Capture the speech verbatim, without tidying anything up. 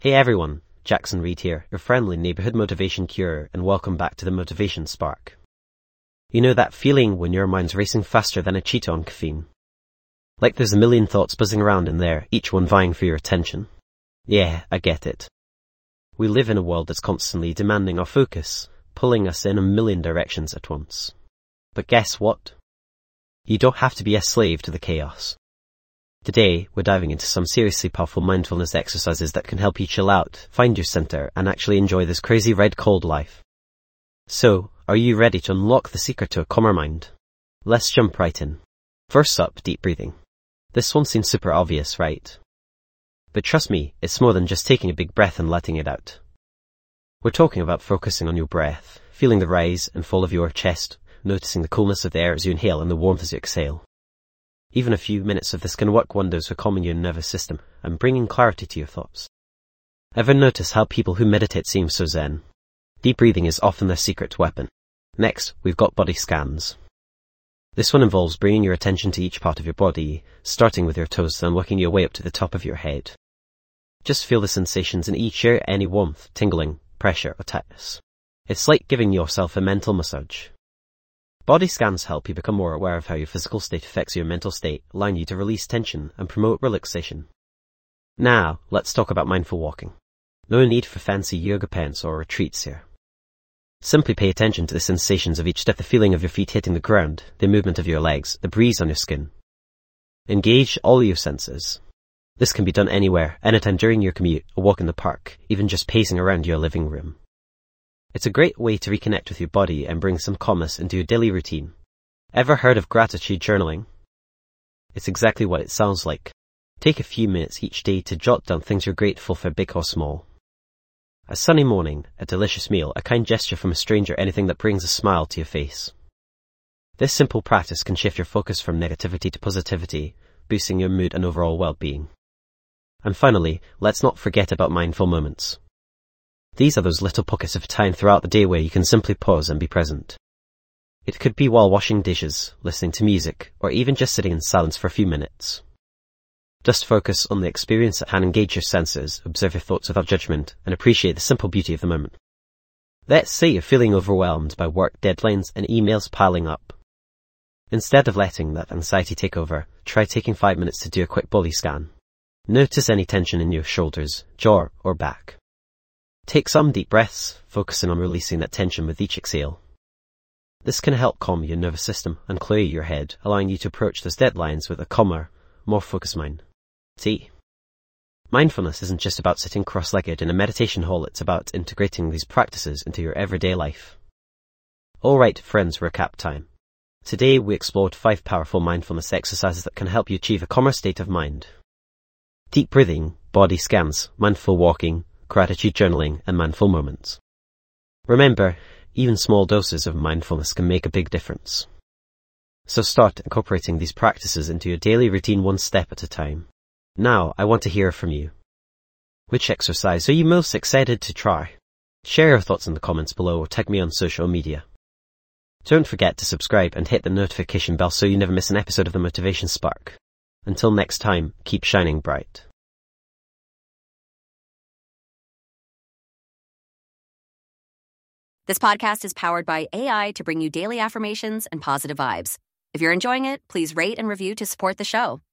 Hey everyone, Jackson Reed here, your friendly neighborhood motivation curer, and welcome back to the Motivation Spark. You know that feeling when your mind's racing faster than a cheetah on caffeine? Like there's a million thoughts buzzing around in there, each one vying for your attention. Yeah, I get it. We live in a world that's constantly demanding our focus, pulling us in a million directions at once. But guess what? You don't have to be a slave to the chaos. Today, we're diving into some seriously powerful mindfulness exercises that can help you chill out, find your center, and actually enjoy this crazy red cold life. So, are you ready to unlock the secret to a calmer mind? Let's jump right in. First up, deep breathing. This one seems super obvious, right? But trust me, it's more than just taking a big breath and letting it out. We're talking about focusing on your breath, feeling the rise and fall of your chest, noticing the coolness of the air as you inhale and the warmth as you exhale. Even a few minutes of this can work wonders for calming your nervous system and bringing clarity to your thoughts. Ever notice how people who meditate seem so zen? Deep breathing is often their secret weapon. Next, we've got body scans. This one involves bringing your attention to each part of your body, starting with your toes and working your way up to the top of your head. Just feel the sensations in each area, any warmth, tingling, pressure, or tightness. It's like giving yourself a mental massage. Body scans help you become more aware of how your physical state affects your mental state, allowing you to release tension and promote relaxation. Now, let's talk about mindful walking. No need for fancy yoga pants or retreats here. Simply pay attention to the sensations of each step, the feeling of your feet hitting the ground, the movement of your legs, the breeze on your skin. Engage all your senses. This can be done anywhere, anytime during your commute, a walk in the park, even just pacing around your living room. It's a great way to reconnect with your body and bring some calmness into your daily routine. Ever heard of gratitude journaling? It's exactly what it sounds like. Take a few minutes each day to jot down things you're grateful for, big or small. A sunny morning, a delicious meal, a kind gesture from a stranger, anything that brings a smile to your face. This simple practice can shift your focus from negativity to positivity, boosting your mood and overall well-being. And finally, let's not forget about mindful moments. These are those little pockets of time throughout the day where you can simply pause and be present. It could be while washing dishes, listening to music, or even just sitting in silence for a few minutes. Just focus on the experience at hand, engage your senses, observe your thoughts without judgment, and appreciate the simple beauty of the moment. Let's say you're feeling overwhelmed by work deadlines and emails piling up. Instead of letting that anxiety take over, try taking five minutes to do a quick body scan. Notice any tension in your shoulders, jaw, or back. Take some deep breaths, focusing on releasing that tension with each exhale. This can help calm your nervous system and clear your head, allowing you to approach those deadlines with a calmer, more focused mind. See? Mindfulness isn't just about sitting cross-legged in a meditation hall, it's about integrating these practices into your everyday life. Alright friends, recap time. Today we explored five powerful mindfulness exercises that can help you achieve a calmer state of mind. Deep breathing, body scans, mindful walking, gratitude journaling, and mindful moments. Remember, even small doses of mindfulness can make a big difference. So start incorporating these practices into your daily routine one step at a time. Now, I want to hear from you. Which exercise are you most excited to try? Share your thoughts in the comments below or tag me on social media. Don't forget to subscribe and hit the notification bell so you never miss an episode of the Motivation Spark. Until next time, keep shining bright. This podcast is powered by A I to bring you daily affirmations and positive vibes. If you're enjoying it, please rate and review to support the show.